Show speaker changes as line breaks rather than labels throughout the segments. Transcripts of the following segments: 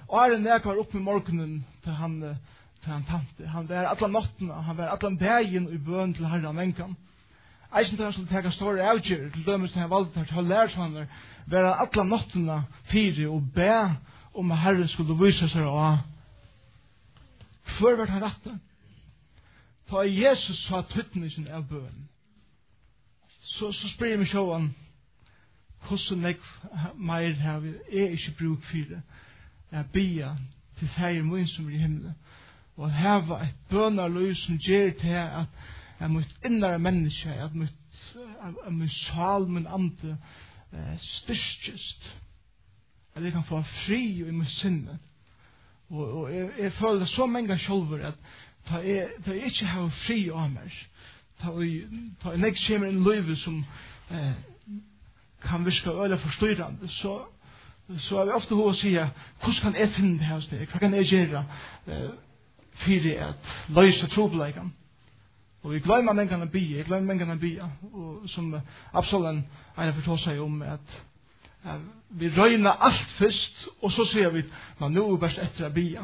Arne Nek var oppe i morgenen til han tante. Han var alla nattene, han var alla dagen i bøn til Herren enkan. Eisen til han skulle teka store avgjør, til dømes til han valgte til å lære sånn, var alla nattene fire og be om at Herren skulle vise seg av. Før var han rette. Ta Jesus sa tøttningen av bøn. Så spør jeg meg sjåan, hvordan jeg mer har vi ikke bruk for det. Jeg bia til feir min som er i himmelen. Og hava et bønarløy som gjør til at jeg mot innere menneske, at min sal, min ande styrkest. At jeg kan få fri i min sinne. Og jeg føler så mange sjølver at da jeg ikke har fri av meg, da jeg ikke kommer en løyve som kan virke øyla forstyrrende, så er vi ofte hos å si, hvordan kan jeg finne det her hos deg? Hva kan jeg gjøre for at løse trobeleggene? Og vi glemmer mengene å bia, og som Absalom har fortalt seg om, at vi røyner alt først, og så sier vi, men nå er best etter å bia.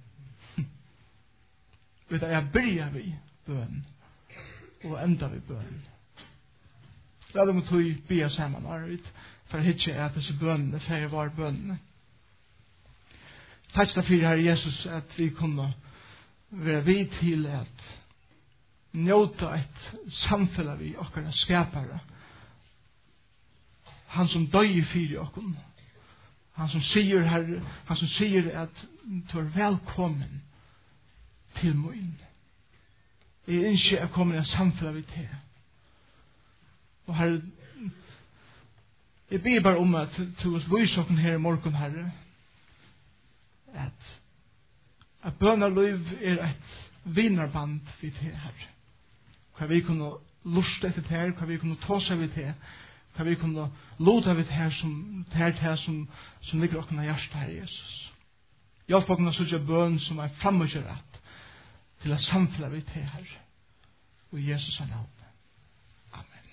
Vet du, jeg begynner vi bøn, og enda vi bøn. La dem tog bia sammen, for ikke at disse bønene, for var bønene. Takk for Herre Jesus, at vi kunne være vid til at njóta et samfunn vi okkara skapare. Han som døy fyrir okkur. Han som sier, Herre, han som sier at du er velkommen til min. Jeg ønsker å komme i samfunn vi til. Og Herre, jeg ber bare om at du vil vise oss her i morgen, Herre, at bønarløyv er et vinarband vi til, Herre. Hva vi kunne luste etter til, hva vi kunne ta seg vi til, hva vi kunne låta vi til som ligger oss i hjertet, Herre Jesus. Hjelp oss å søke bøn som er fremmedgjøret til å samfunne vi til, Herre. Og i Jesus er navn. Amen.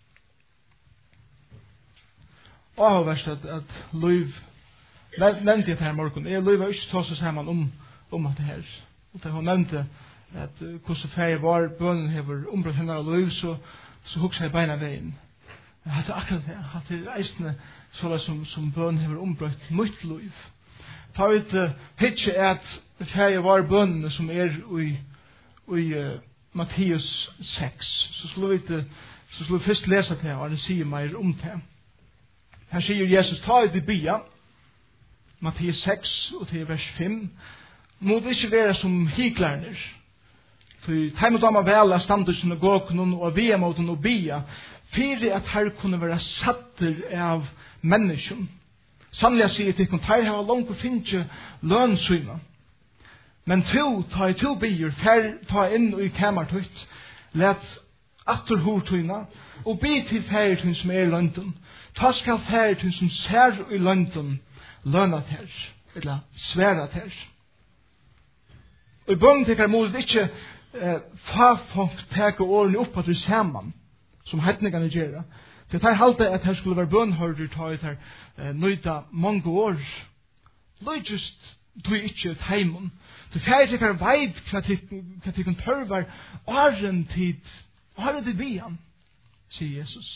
Og verst at Løyv nevnte jeg til her morgen. Løyv har ikke tatt seg sammen om at det her. Og da hun nevnte at hvordan ferie var bønnen hever ombrøtt henne av Løyv, så hukser jeg beina veien. Jeg hadde akkurat det. Jeg hadde eisende sånn som bønnen hever ombrøtt mot Løyv. Ta ut hitje at ferie var bønnen som er i Matteus 6. Så skulle vi først lese det, og det sier mer om det. Her sier Jesus, ta ut i bia, Matteus 6, og til vers 5. Må det ikke være som hiklerner. For de må dama vel av stand til synagogen og via mot den og bia, for at her kunne være satter av mennesken. Sannelig sier til dem, her har langt å finne lønnsynene. Men ta i to bier, ta inn i kamertøyt, let atter hortøyna, og bi til færetøyn som er i London. Ta skal færetøyn som ser i London, lønna til, eller sværa til. Og i bønnen til målet ikke fagfolk teke årene opp at vi sammen, som hetningene gjør. For jeg halte at her skulle være bønnhørder, ta ut her nøyda mange år. Løgjust du ikke teimen. Du færre tikkar veit hva tikkun tørvar åren tid bian, sier Jesus.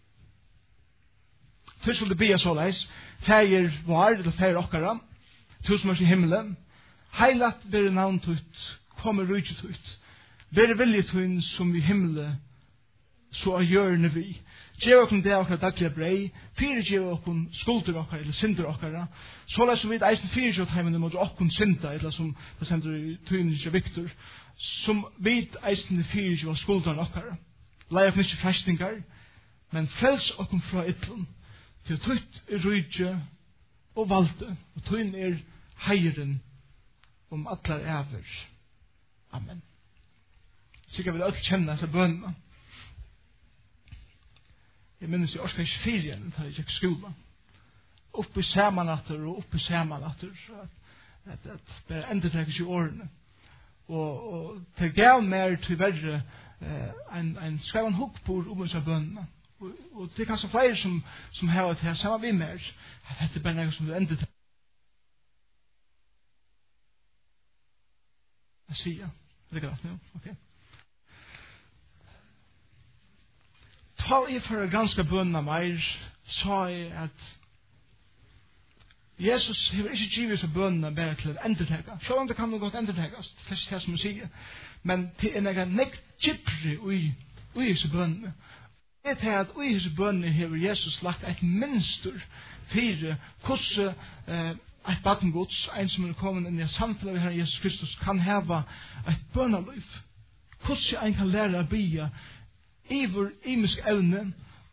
Til skulle bia såleis, færre var, eller færre okkara, til som er i himmelen, heilat bere navn tut, kommer rujtje tut, bere vilje tun som i himmelen, så er gjørende vi. Gjev okkur det okkar daglige brei, fyrir gjev okkur skulder okkar, eller synder okkara, så la som vi eisen fyrir gjev heimen mot okkur synda, eller som det sender i tøynen til Victor, som vi eisen fyrir gjev skulder okkara. Lei okkur ikke frestingar, men frels okkur fra ytlen, til tøyt er rydje og valde, og tøynen er heiren om atlar æver. Amen. Sikkert vil alt kjenne seg bønna. Jeg minnes i Årskans 4, da jeg gikk skolen. Oppe i samanatter og oppe i samanatter. At det endretrekkes i årene. Og det gav mer til verre en skreven hukkbord om disse bønnene. Og det er kanskje flere som har det her sammen med mer. At det er bare noe som vil endretrekkes. Jag säger. Det är klart nu. Okej. Ta i för ganska bönna mer sa jag att Jesus har inte givit sig bönna bara till att entertäcka. Så om det kan något entertäckas, det är som jag säger. Men till en egen nektypri i sig bönna. Det är att i sig bönna har Jesus lagt ett mönster för hur ett barngods, en som kommit in i samfunnet med Herren Jesus Kristus, kan hava ett bönaliv. Hur en kan lära att bya iver imisk evnen,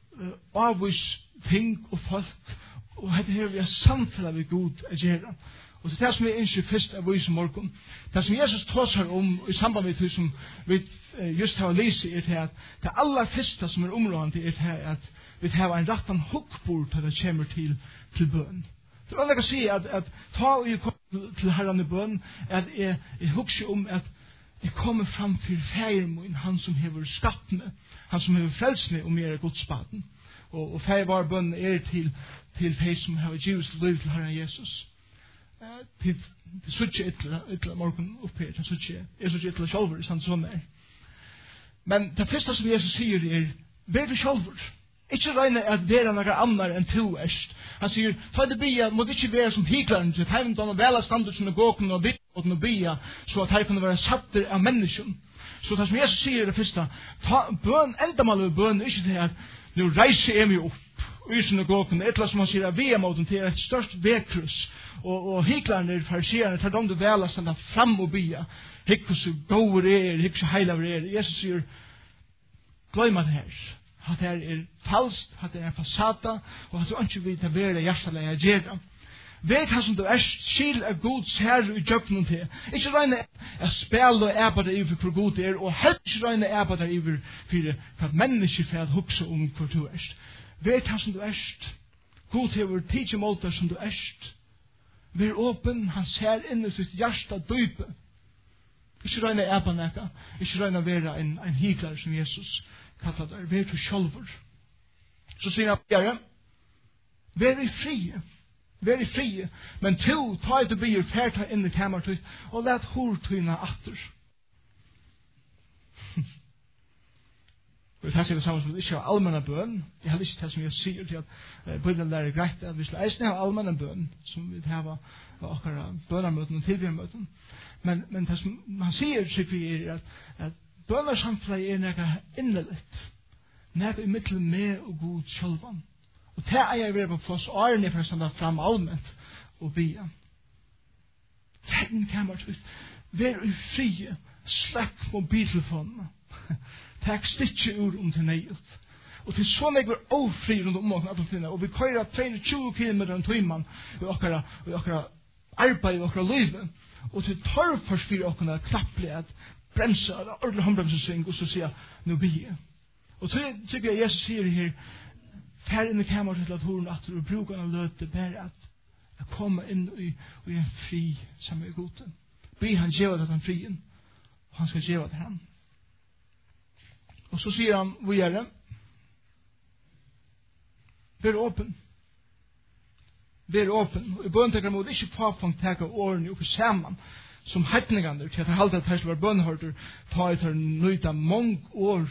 avvis ting og folk, og dette her vi er samfunnet ved Gud at gjøre. Og det er det som vi ønsker først av oss i morgen. Det som Jesus tåser om i samband med det som vi just har lyst er til at det aller første som områdende er til at vi har en rattan hukkbord til det kommer til bøn. Så jeg kan si at ta og jeg kommer til Herren i bøn, at jeg husker om at jeg kommer fram til feirmoen, han som hever skapt meg, han som hever frelst meg om jeg er godsbaden. Og feir var bøn er til de som hever givet liv til Herren Jesus. Til suttje ytla morgen oppe her, til suttje ytla sjolver, sånn er. Men det første som Jesus sier er, vær du sjolver. Ikke regne at dere noe annar enn to erst. Han sier, ta det bia, må det ikke være som hiklaren til at de må vela standard som gåken og bia, så at de kunne være satter av mennesken. Så det som Jesus sier er det første, bøn, endamal av bøn, ikke til at nu reiser jeg meg opp, og i synagogen, etla som han sier, at vi er måten til et størst vekkruss, og hiklaren fariserene, tar de vela standard fram og bia, hikk så gåer hikk så heilaver Jesus sier, gløyma det her. At det er falskt, at det er fasata, og at du ikke vil ta bedre hjertelige gjerne. Vet han som du er, skil er god ser i djøkken til. Ikke regne er spil og æpa der iver for god er, og helt ikke regne æpa der iver for at mennesker får at hukse om hvor du er. Vet han som du er, god hever tidlig måter som du er. Vær åpen, han ser inn i sitt hjerte dype. Ikke regne æpa nekka, ikke regne være en hiklar som Jesus kallar der, vær du sjálfur. Så sier han bjære, vær i frie, men to, ta i du blir færta inn i kamertøy, og let hortøyna atter. Og det sier det samme som ikke har allmenna bøn, jeg har ikke det som jeg sier til at bønnen lærer greit, at vi skal eisne ha allmenna bøn, som vi har akkurat bønarmøten og tilbjørmøten, men det som han sier, sier vi er at bønarsamfunnet er nega innelitt, nega i mittel med og god sjølvan. Og det er jeg vil på plass årene for å standa fram allment og bia. Tenk kammert ut, vær i frie, slekk mobiltelefonene, takk stitje ur om til nøyet. Og til så meg var ofri rundt om åkene, og vi køyrer 220 km en tøyman i okkara arbeid i okkara livet, og til torfors fyrir okkene knapplig at bremsa, eller ordentlig håndbremsesving, og så sier nu bia. Og så tykker jeg Jesus sier her, fær inn i kammeret til at horen atter og bruker han løte bare at komme inn i en fri som er god. Be han gjeva til den frien, og han skal gjeva til han. Og så sier han, hvor gjør det? Vær åpen. Vær åpen. Og i bøntekker må det ikke påfangt teka årene oppe sammen, som heitningene til at jeg halte at det var bønnhørter, ta etter nøyta mange år.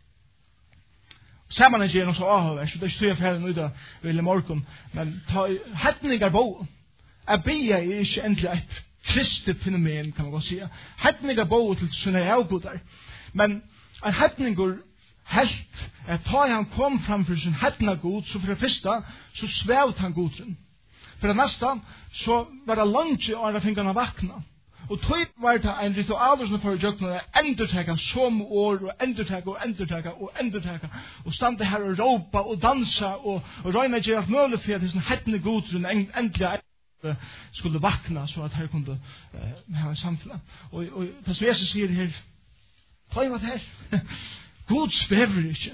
Saman er noe så avhøvers, og det er ikke ferdig nøyta vil i morgen, men heitninger bo. Jeg bia er ikke endelig et kristet fenomen, kan man godt si. Heitninger bo til sånne avgodar. Men en heitninger helt, at ta han kom fram for sin heitna god, så for det første, så svevt han godren. For det neste, så var det langt i året fingrene vakna. Og tog var det en ritual som for å gjøre enderteka som år, og enderteka, og stande her og råpa og dansa, og røyna gjøre alt mulig for at det hettende godrun endelig skulle vakna, så at her kunne ha en samfunn. Og det som Jesus sier her, ta i meg det her, God svever ikke.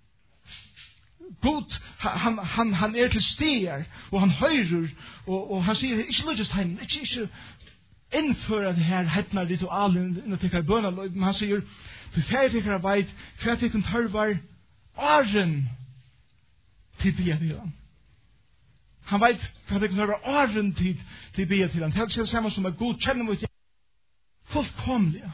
God, han er til stier, og han høyrer, og han sier, ikke lykkes tegn, ikke innføre det her hettna ritualen inn og tekkar bønaløy, men han sier, for færre tekkar veit, hva tekkar tørvar åren til bia til han. Han veit hva tekkar tørvar åren til bia til han. Det er det samme som at God kjenner mot Fullkomlige.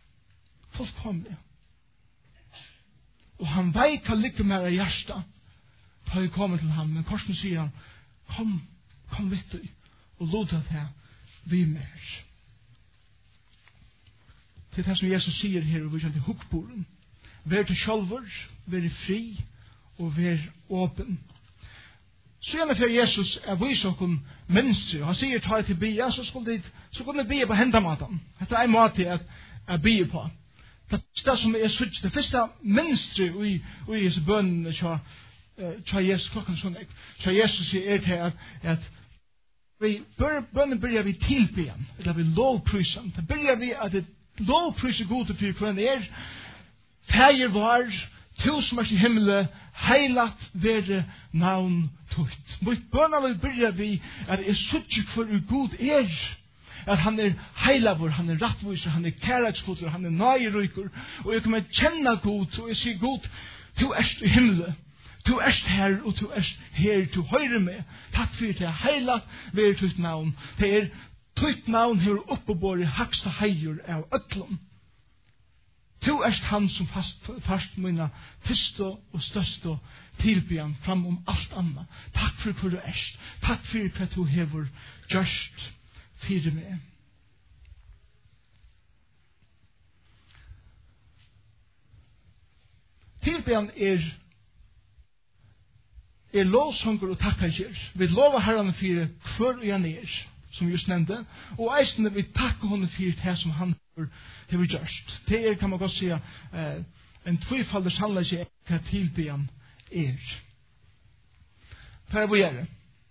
Og han vet hva ligger med i hjertet. Da jeg kommer til ham, men korsen sier han, kom vidt du, og lod at jeg vi mer. Til det som Jesus sier her, og vi kjenner til hukkboren. Vær til sjølver, vær fri, og vær åpen. Så gjerne for Jesus viser oss mønstre, og han sier ta til bia, så kunne det bia på hendamaten. Dette en måte at bia på. Det som sutt, det første mønstre i Jesu bønnen tja Jesus klokken sånn, tja Jesus sier til at bønnen begynner vi tilbyen, eller vi lovprysen. Det begynner vi at det lovpryser gode for hverandre Fæger var, to som i himmelen, heilat være navn tøyt. Mot bønene begynner vi at jeg suttje for god at han heilavur, han rattviser, han kærleiksfuller, han nøyeryker, og jeg kan kjenne god, og jeg sier god, du erst i himmelen. Du erst her, og du erst her, du høyre med. Takk for det, heilat være tøyt navn. Det tøyt navn her oppe på det haksta heier av øtlom. Du erst han som fast mina første og største tilbyan fram alt annet. Takk for hva du erst. Takk for hva du hever gjørst fyrir meg. Tilbyan lovsanger og takkager. Vi lover herren fyrir hver og han som just nevnte, og eisende vi takker honom fyrir det som han har gjørst. Det kan man godt si, en tvifalder sannleik hva tilbyan For vi gjøre.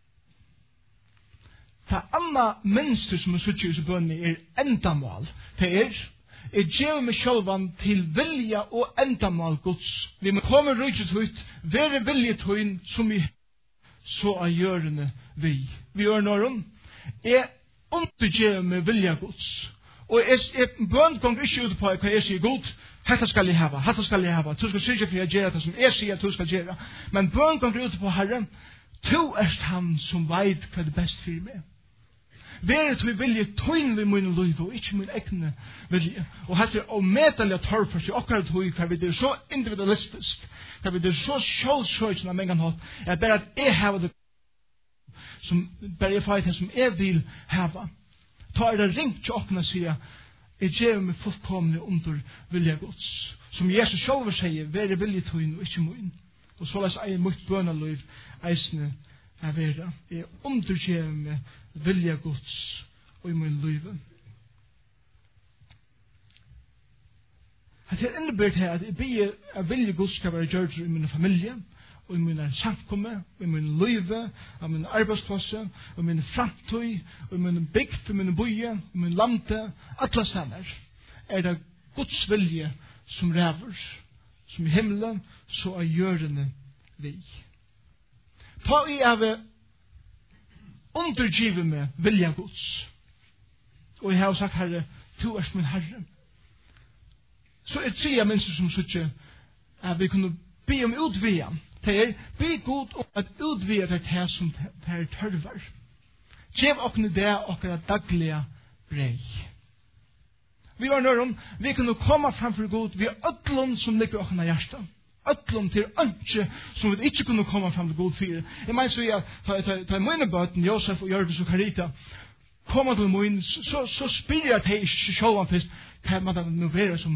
Det andre mønster som suttje i bønnen endamål. Det gjør meg sjølvan til vilja og endamål Guds. Vi må komme rydget ut, være viljetøyen som vi så av gjørende vi. Vi gjør noen. Jeg undergjør meg vilja Guds. Og jeg bønn gong ikke ut på hva jeg sier god. Hetta skal jeg hava. Du skal syrke for jeg gjør det som jeg sier at du skal gjøre. Men bønn gong ut på Herren. Du erst han som veit hva det best for meg. Veret vi vilje tøyn vi min liv og ikke min egne vilje. Og hette å medalja tørrførst i akkurat tøy hva vi er så individualistisk. Hva vi er så sjølsøysen av mengen hatt. Jeg ber at jeg hava det som bare jeg feit som jeg vil hava. Ta det ringt til åkne og sier jeg gjør meg fullkomne under vilja Guds. Som Jesus selv sier, være vilje tøyn og ikke min. Og så las jeg mot bønaliv eisne er vera. Jeg undergjør meg vilja Guds og i min liv. Det innebærer til at jeg ber at vilja Guds skal være gjørt i min familie, og i min samkomme, og i min liv, og i min arbeidsplass, og i min framtøy, og i min bygd, og i min bøye, og i min lande, alle steder det Guds vilje som ræver, som i himmelen, så gjørende vi. Ta i av undergive meg vilja Guds. Og jeg har sagt, Herre, du erst min Herre. Så tre mennesker som sier at vi kunne be om utvian. Det be god om at utvia det som det tørver. Gjev okne det okra dagliga brei. Vi var nørum, vi kunne komme framfor god, vi ötlun som ligger okna hjertan. Ötlun til ønske som vi ikke kunne komme fram til god fire. Jeg mener så ta mine bøten, Josef og Jørgens og Karita, kommer til min, så spyr jeg til sjåvan først, hva man da nå være som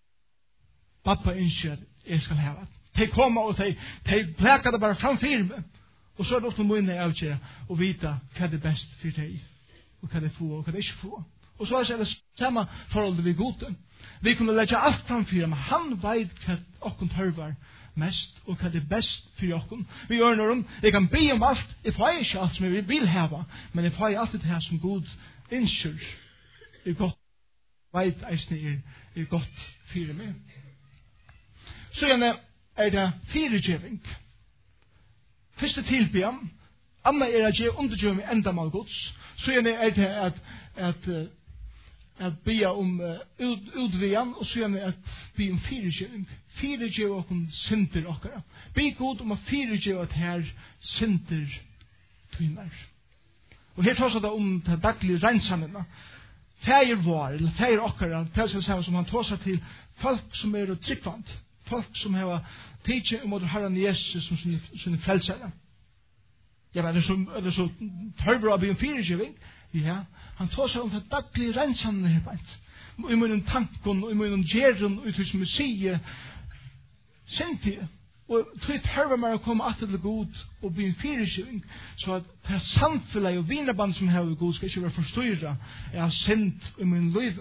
pappa ønsker at jeg skal hava. De kommer og de plekker det bare framfyr meg. Og så det opp til mine avgjøre og vite hva det best for deg, og hva det få, og hva det ikke få. Og så er det samme forholdet vi godte. Vi kunne legge alt framfyr, men han vet hva okken tørver mest, og hva det er best for okken. Vi gjør noe om, jeg kan be om alt, jeg får ikke alt som jeg vil hava, men jeg får alltid det her som god ønsker godt. Vet eisne godt for meg. Så gjerne det firegjeving. Første tilbyan, Anna at jeg undergjør meg enda mal gods. Så gjerne det at be om utvian, og så gjerne at be om firegjeving. Firegjev okkom synder okkara. Be god om at firegjev at her synder tvinnar. Og her tar det om det daglige reinsamene. fægir vår, eller fægir okkara, det som han tåsar til folk som tryggvant, folk som har tidsi mot Herren Jesus som sine frelsere. Ja, men det så tørber av en fyrirgiving, ja, han tåsar om det daglige rensene her beint. I munnen tankon, og i munnen gjerun, og i som vi sier, sintige. Og tog tørver meg å komme atter til god og bli en fyrirgiving, så at det samfunnet og vinaband som har god skal ikke være forstyrret av synd i min liv.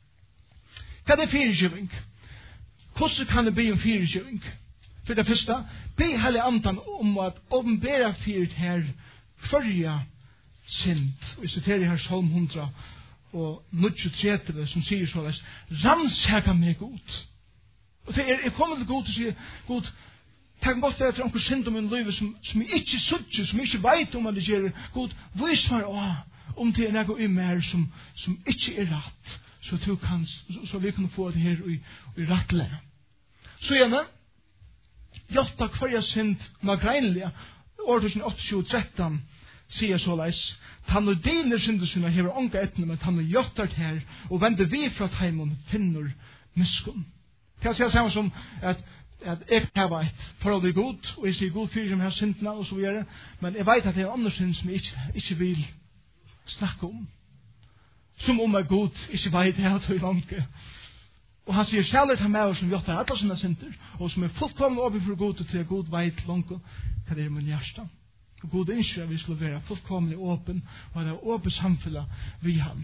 Hva er fyrirgiving? Hvordan kan det bli en fyrirgiving? For det første, be hele andan om at åpenbære fyrt her kvarja synd. Og jeg siterer her Salm 100 og 130 som sier såleis, rannsaka meg god. Og det er kommet til god og sier, god, det kan godt være etter onkel synd om min liv som jeg ikke sutter, som jeg ikke vet om at det gjør. God, vis meg om det er noe i meg som ikke er rett, så vi kan få det her i rettlære. Så gjerne, hjelta hver synd magreinlige, ordningen 28-13 sier såleis, han og deler syndesynda hever ånga etne, men han og hjeltar her, og vender vi fra teimen finner miskunn. Det er samme som at jeg har et forhold i god, og jeg sier god fyrir som har syndene, og så videre, men jeg vet at det er andre synd som jeg ikke vil snakke om. Som om jeg god ikke vet det at jeg vanker. Og han sier sjælert han med oss som gjør alle sine synder, og som er fullkomne oppe for god, og til god vet langt hva det er min hjerte. Og god ønsker at vi skal være fullkomne åpen, og det er åpen samfunnet vi har.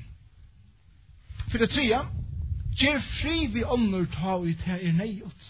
For det tredje, gjør fri vi ånder ta ut her er nøyot.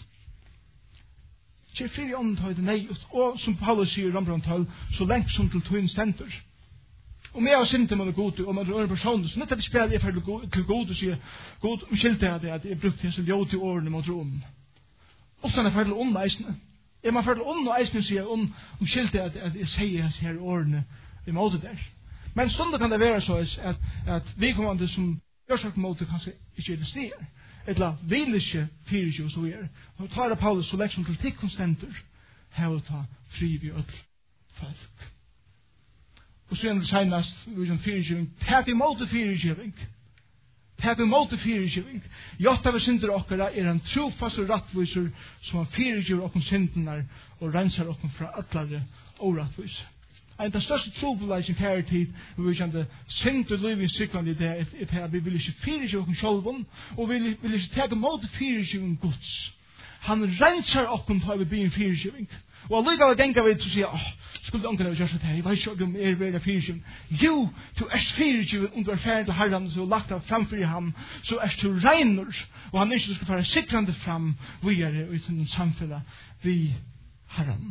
Gjør fri vi ånder ta ut er nøyot. Og som Paulus sier i Rombrandtal, så lengt som til tøyen stenter. Og med å synte med det gode, og med det øyne personer, så nettopp spiller jeg til gode og sier, god, skilte jeg det at jeg brukte jeg så ljøt i årene mot ånden. Og så er jeg ferdig ånd og eisene. Er man ferdig ånd og eisene, sier jeg, skilte jeg at jeg sier her i årene i måte der. Men stunder kan det være så at vi kommer til som gjør måte kanskje ikke er det stier. Eller vil ikke fyrer og så videre. Og tar det Paulus så leksjon til tikkonstenter, her å ta fri vi ødel folk. Og så er det senest, vi er en fyrirgiving, takk imot fyrirgiving. Takk imot fyrirgiving. Jotta vi synder okkara er en trofast og rattviser som han fyrirgiver okkom syndene og rensar okkom fra allare og rattviser. En av største trofastleisen her tid, vi kjente synd og liv i sykvand i det, er at vi vil ikke fyrirgive okkom sjolvun, og vi vil ikke takk imot fyrirgiving Guds. Han rensar okkom til å bli en fyrirgiving. Og allikevel gengar vi til å si, skulle onkel ha gjort det her, jeg vet ikke om veldig fyrirgiving. Jo, du er fyrirgiving om du er ferdig til Herren, så lagt av framfor ham, så er du regner, og han ikke skal fara sikrande fram, vi er i sin samfunnet, vi Herren.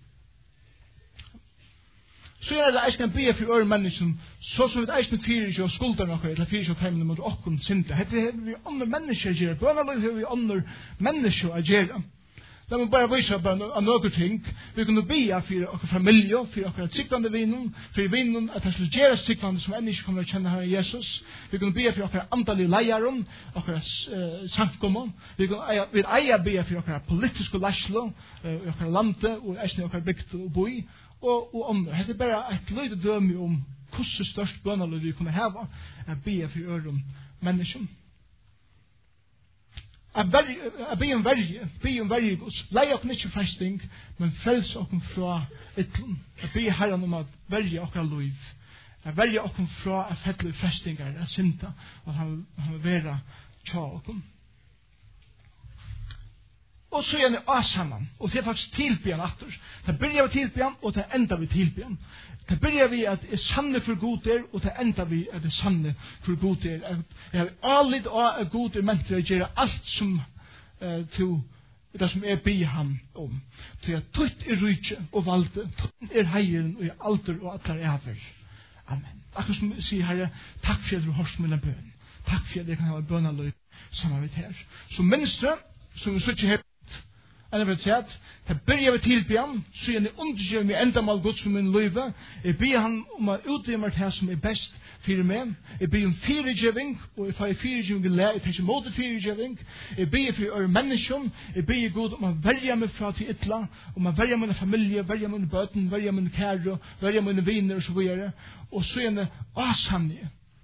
Så er det eisen en be for øre mennesken, så som vi eisen fyrirgiving og skulder noe, eller fyrirgiving teimen mot okkom sinte. Hette har vi andre mennesker å gjøre, bønnerlig har vi andre mennesker å gjøre. La meg bare vise av noen ting. Vi kunne be for okkur familie, for okkur tryggvande vinen, for vinen at det skulle gjøre tryggvande som enn ikke kommer å kjenne Herren Jesus. Vi kunne be for okkur andalige leieren, okkur samkommer. Vi eier be for okkur politiske leislo, okkur landet, og eisne okkur bygd og boi, og andre. Det er bare et løyde døme om hvordan størst bønnerlig vi kunne hava, be for øren mennesken. Jeg be om verje Guds. Lei okken ikke fresting, men frels okken fra ytlen. Jeg be Herren om at verje okkar liv. Jeg verje okken fra at fettle frestingar, at synda, og han vil være tja okken. Og så er det asaman, og det er faktisk tilbyan atter. Det begynner vi tilbyan, og det enda vi tilbyan. Det begynner vi at det er sanne for god der, og det enda vi at det er sanne for god der. Jeg har allit og er god der, men til å gjøre alt som det som er be ham om. Til at tutt er rydtje og valde, tutt er heieren og er alder og atler over. Amen. Akkur som sier Herre, takk for at du hørst min bøn. Takk for at jeg kan ha bønaløy sammen med her. Så minste, som vi sier her, enn jeg at det begynner vi tilbyan, så jeg undergjør meg enda mal Guds for min løyve. Jeg ber han om å utdømme det som er best for meg. Jeg ber om fyrirgiving, og jeg får fyrirgiving i jeg tar ikke måte fyrirgiving. Jeg ber for å menneskjøn. Jeg ber Gud om å velge meg fra til ytla, om å velge min familie, velge min bøten, velge min kære, velge mine viner og så videre. Og så er det asannige.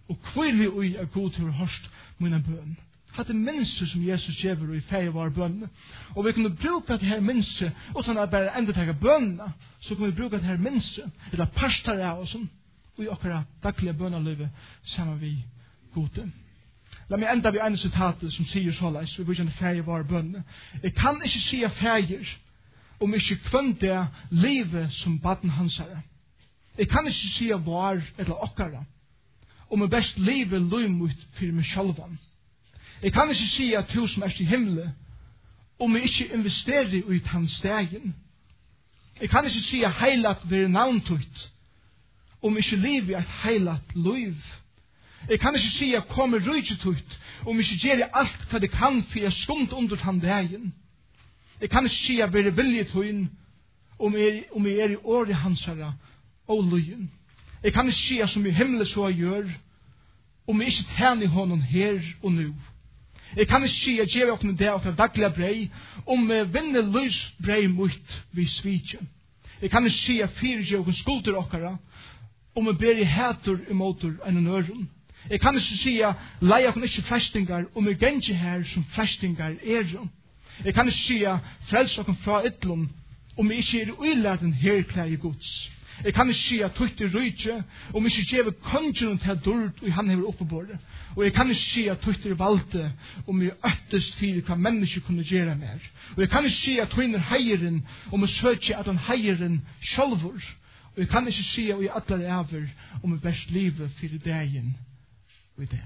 og kvile ui er god til å hørst mine bøn. Hatt det minste som Jesus gjør i feie var bønene. Og vi kunne bruke det her minste, utan at bare enda tega bønene, så kunne vi bruke det her minste, eller parstar av oss, og i okkara daglige bønalivet sammen vi gode. La meg enda vi ene sitatet som sier såleis, vi bruker feie var bønene. Jeg kan ikke si feier, om ikke kvønte livet som baden hans herre. Jeg kan ikke si var eller okkara, om jeg best livet løymut for meg sjálvan. Jeg kan ikke si at du som er i himmelen, om jeg ikke investerer i den stegen. Jeg kan ikke si at heilat vil navntut, om jeg ikke lever i et heilat liv. Jeg kan ikke si at kommer rujtut, om jeg ikke gjør alt hva det kan for jeg skumt under den dagen. Jeg kan ikke si at vi er vilje til om jeg er i året hansara og løyen. Jeg kan ikke si at som i himmelen så jeg gjør, om jeg ikke tjener honom her og nå. Jeg kan ikke si at jeg åkne det og daglige brei, om jeg vinner løs brei mot vi svitje. Jeg kan ikke si at fire jeg skulder okkara, om jeg ber i hætur i motor enn nøren. Jeg kan ikke si at lei åkne ikke flestingar, om jeg genge her som flestingar er. Jeg kan ikke si at frels åkne fra ytlom, om jeg ikke er uiladen herklæg i gods. Jeg kan ikke si at tøyt er rydtje, om jeg ikke gjør kongen til dård, og han hever oppebåret. Og jeg kan ikke si at tøyt er valgte, om jeg øttest fyrir hva mennesker kunne gjøre mer. Og jeg kan ikke si at tøyt er heieren, om jeg søker at han heieren sjálfur. Og jeg kan ikke si at jeg atler over, om jeg best livet fyrir dagen og i det.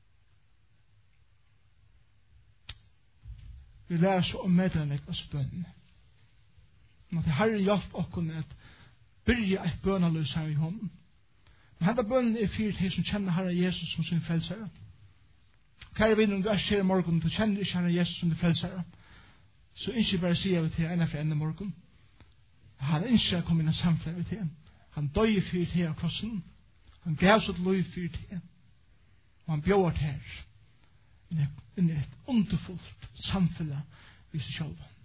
Vi lærer så om medlemmet av bønnen. At det herre hjelp okkon at byrja et bønaløs her i hånden. Men denne bønnen er fyrt her som kjenner Herre Jesus som sin frelsere. Kære vinner, om du er skjer i morgen, du kjenner ikke Herre Jesus som din frelsere, så ikke bare sier vi til en for en i morgen. Han ønsker å komme inn og samfunnet til. Han døg fyrt her av krossen. Han gav sitt liv fyrt her. Og han bjør her inn i et underfullt samfunnet i seg selv.